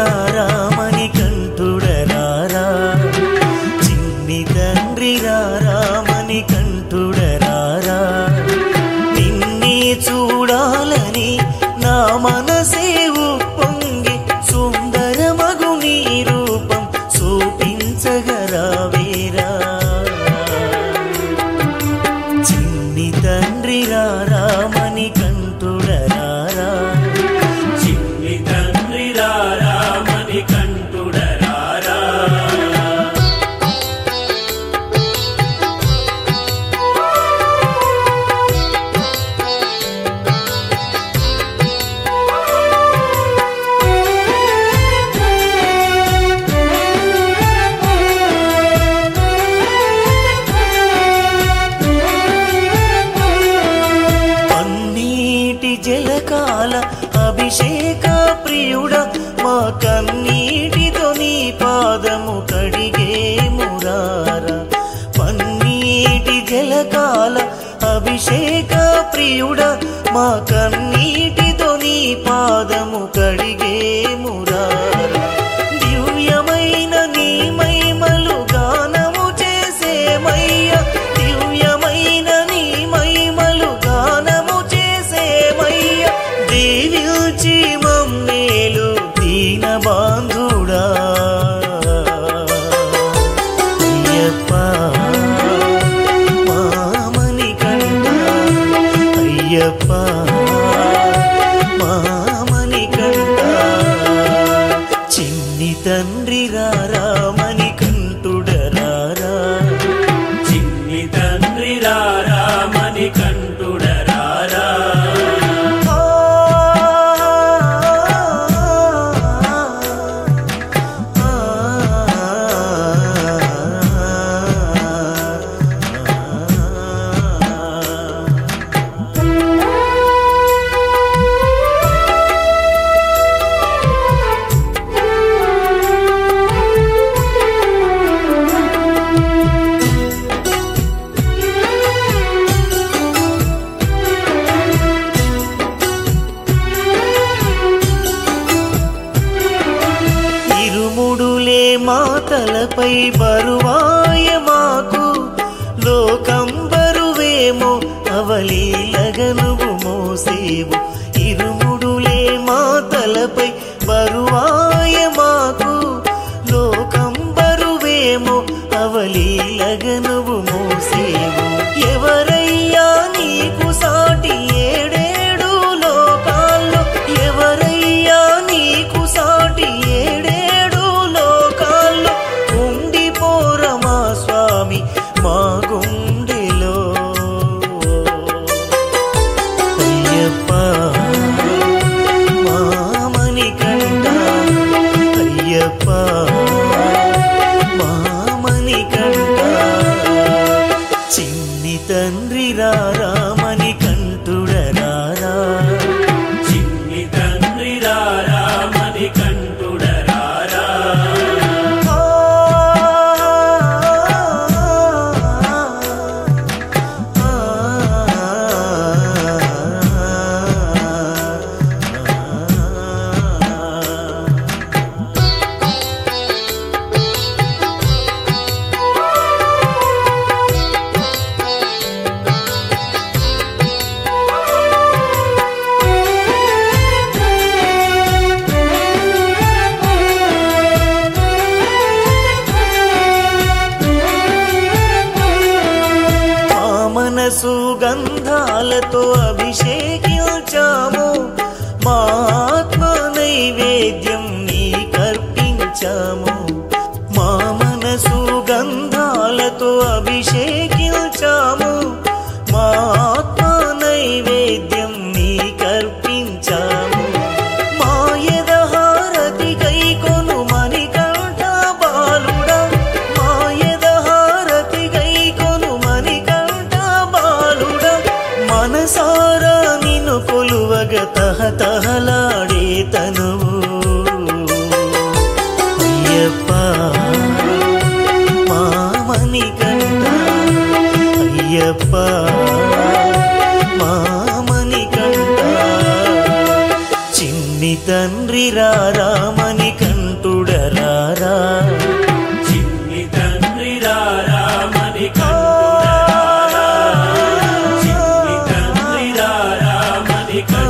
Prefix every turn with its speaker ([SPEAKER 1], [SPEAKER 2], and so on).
[SPEAKER 1] రారామని కంఠుడరారా, చిన్ని తండ్రి రారామని కంఠుడరారా, నిన్నే చూడాలని నా మనసే ఉప్పొంగి సుందరమగు నీ రూపం చూపించగరావేరా, చిన్ని తండ్రి రారామని కంఠుడరారా,
[SPEAKER 2] చిన్ని తండ్రి రారామని కంఠుడరారా.
[SPEAKER 1] పన్నీటి జలకాల అభిషేక ప్రియుడ, మా కన్నీటితో నీ పాదము కడిగే మురారా, పన్నీటి జలకాల అభిషేక ప్రియుడ, మా కన్నీటితో నీ పాదము కడిగే మురారా, దివ్యమైన నీ మహిమలు గానము చేసేమయ్య, దివ్యమైన నీ మహిమలు గానము చేసేమయ్య, దీవించి మమ్మేలు దీన బాంధుడా అయ్యప్ప మామని కంఠ, అయ్యప్ప మామని కంఠ, చిన్ని తండ్రి రారామని కంఠుడరారా,
[SPEAKER 2] చిన్ని తండ్రి రారామని కంఠుడరారా.
[SPEAKER 1] ఇరుముడులే మాతలపై బరువాయ మాకు, లోకం బరువేమో అవలీలగనువు మోసేవు, ఇరుముడులే మాతలపై బరువాయ మాకు, లోకం బరువేమో అవలీలగనువు మోసేవు, ఎవరయ్యా నీకు సాటి ఏడేడు లోకాల్లో, ఎవరయ్యా నీకు సాటి ఏడేడు లోకాల్లో, ఉండిపోరమా స్వామి మా గుండెలో, అయ్యప్ప మామని కంఠ, అయ్యప్ప మామని కంఠ, చిన్ని తండ్రి రారామని కంఠుడరారా,
[SPEAKER 2] చిన్ని తండ్రి రారామని కంఠుడరారా.
[SPEAKER 1] సుగంధాలతో అభిషేకించాము, మా ఆత్మ నైవేద్యం నీకర్పించాము, మా మనసు గంధాలతో అభిషేకించాము, మా ఆత్మ నైవేద్యం నీకర్పించాము, మా యదహారతి గైకొను మణికంఠ బాలుడా, మా యదహారతి గైకొను మణికంఠ బాలుడా, మనసారా నిన్ను కొలువగ తహతహలాడే తనువు, అయ్యప్ప మామని కంఠ, అయ్యప్ప మామని కంఠ, చిన్ని తండ్రి రారామని కంఠ. రారా
[SPEAKER 2] చిన్ని తండ్రి రారా మణికంఠుడ రారా చిన్ని తండ్రి రారా మణికంఠుడ